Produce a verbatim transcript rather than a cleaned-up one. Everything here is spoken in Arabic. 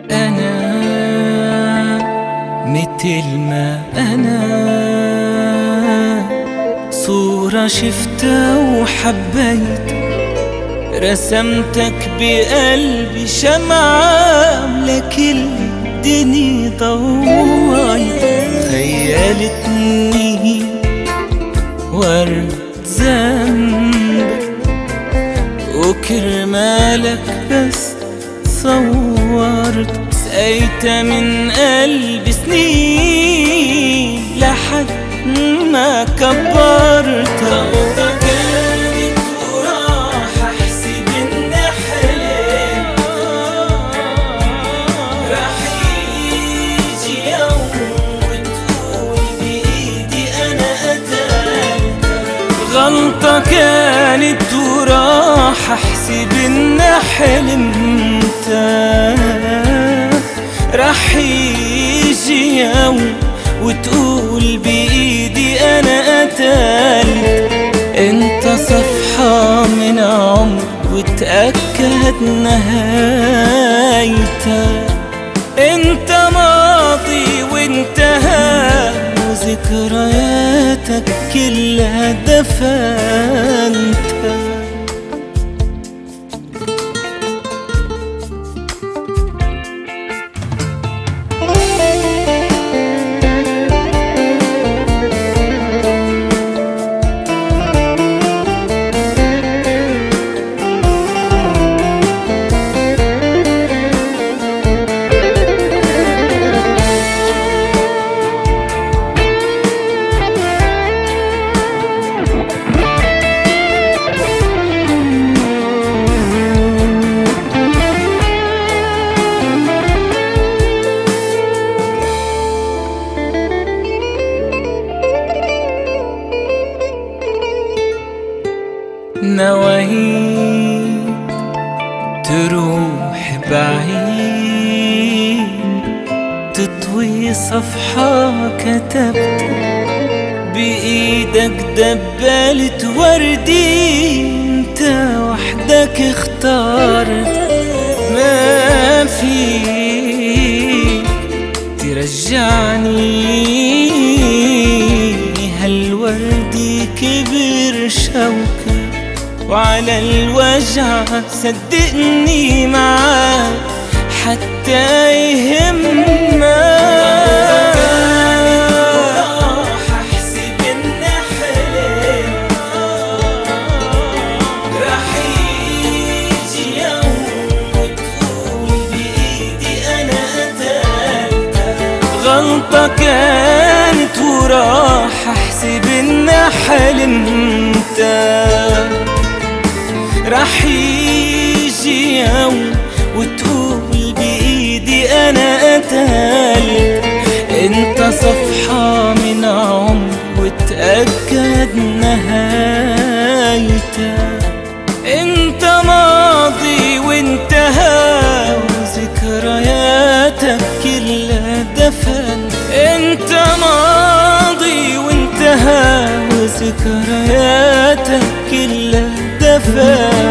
أنا متل ما أنا، صورة شفتها وحبيت، رسمتك بقلبي شمعة لكل الدنيا ضواي، خيالتني ورد ذنبك وكرمالك بس صورت، سقيت من قلبي سنين لحد ما كبرت. كانت وراح احسب اني حلمت، راح يجي يوم وتقول بايدي انا قتلت. غلطة كانت وراح احسب اني حلمت، راح يجي يوم وتقول بايدي انا قتلت. انت صفحة من عمر وتأكد نهايتها، انت ماضي وانتهى وذكرياتك كلها دفنتها. نويت تروح بعيد، تطوي صفحة كتبت بإيدك دبلت وردي، انت وحدك اختارت. ما فيك ترجعني هالوردي كبر شوكة، وعلى الوجع صدقني معاك حتى يهمك. راح احسب اني حلمت، راح يجي يوم وتقول بايدي انا قتلت. غلطة كانت وراح احسب اني حلمت، راح يجي يوم وتقول بإيدي أنا قتلت. انت صفحة من عمر وتأكد نهايتها، انت ماضي وانتهى وذكرياتك كلها دفن. انت ماضي وانتهى وذكرياتك كلها دفن.